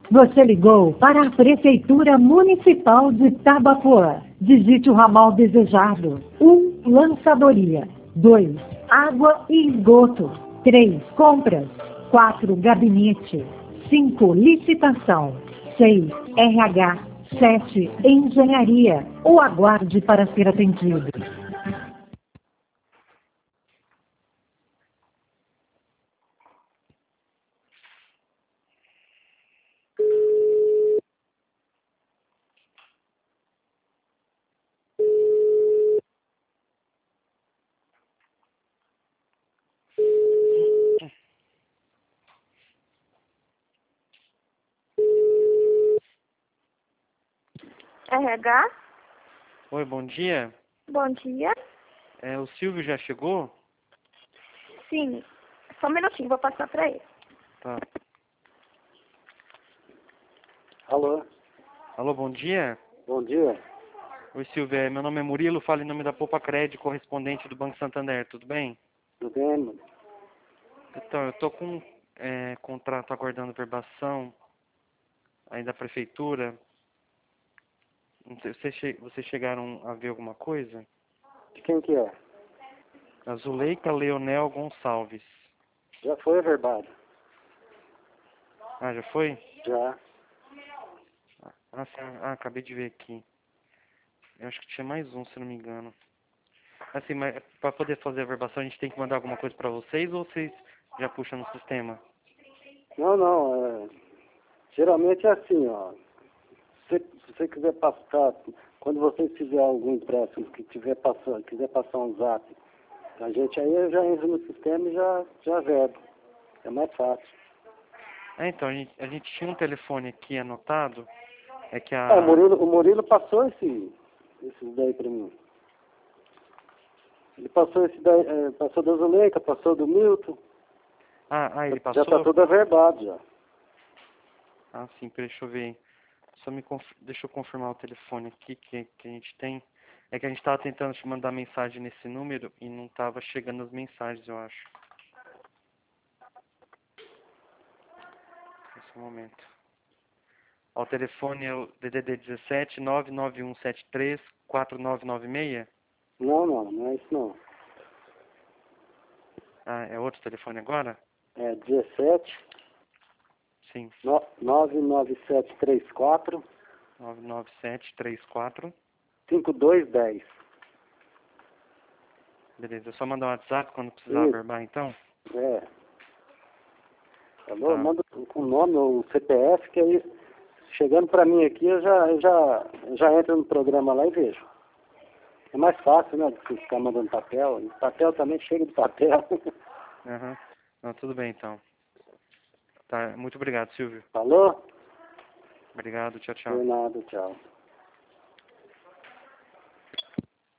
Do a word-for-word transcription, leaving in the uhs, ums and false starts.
Você ligou para a Prefeitura Municipal de Tabapuã. Digite o ramal desejado. um. Lançadoria. dois. Água e esgoto. três. Compras. quatro. Gabinete. cinco. Licitação. seis. R H. sete. Engenharia. Ou aguarde para ser atendido. R H? Oi, bom dia. Bom dia. É, o Silvio já chegou? Sim. Só um minutinho, vou passar para ele. Tá. Alô, Alô, bom dia. bom dia. Oi, Silvio. é, Meu nome é Murilo, falo em nome da Poupa Crédito, correspondente do Banco Santander. Tudo bem? Tudo bem, mano? Então, eu tô com é, contrato aguardando verbação aí da prefeitura. Não sei, vocês, che vocês chegaram a ver alguma coisa? De quem que é? A Zuleika Leonel Gonçalves. Já foi averbado? Ah, já foi? Já. Ah, sim, ah, acabei de ver aqui. Eu acho que tinha mais um, se não me engano. Assim, mas para poder fazer a verbação, a gente tem que mandar alguma coisa para vocês ou vocês já puxam no sistema? Não, não, é... geralmente é assim, ó. Se, se você quiser passar, quando você fizer algum empréstimo que tiver passando, quiser passar um zap, a gente aí eu já entra no sistema e já, já verbo. É mais fácil. Ah, então, a gente, a gente tinha um telefone aqui anotado, é que Ah, o a... Murilo, o Murilo passou esse, esses daí pra mim. Ele passou esse daí, é, passou da Zuleika, passou do Milton. Ah, ah, ele Já passou? tá tudo averbado já. Ah, sim, peraí, deixa eu ver. Só me conf... Deixa eu confirmar o telefone aqui que, que a gente tem. É que a gente tava tentando te mandar mensagem nesse número e não tava chegando as mensagens, eu acho. Nesse momento. Ó, o telefone é o D D D dezessete, nove nove um sete três, quatro nove nove seis. Não, não, não é isso não. Ah, é outro telefone agora? É dezessete, Sim. nove nove sete três quatro, nove nove sete três quatro. cinco dois um zero. Beleza, é só mandar um WhatsApp quando precisar Isso, verbar, então? é. Alô, Tá. manda com o nome, o C P F, que aí, chegando pra mim aqui, eu já, eu já, eu já entro no programa lá e vejo. É mais fácil, né, do que ficar mandando papel. E papel também chega de papel. Aham. Não, tudo bem, então. Tá, muito obrigado, Silvio. Falou? Obrigado, tchau, tchau. De nada, tchau.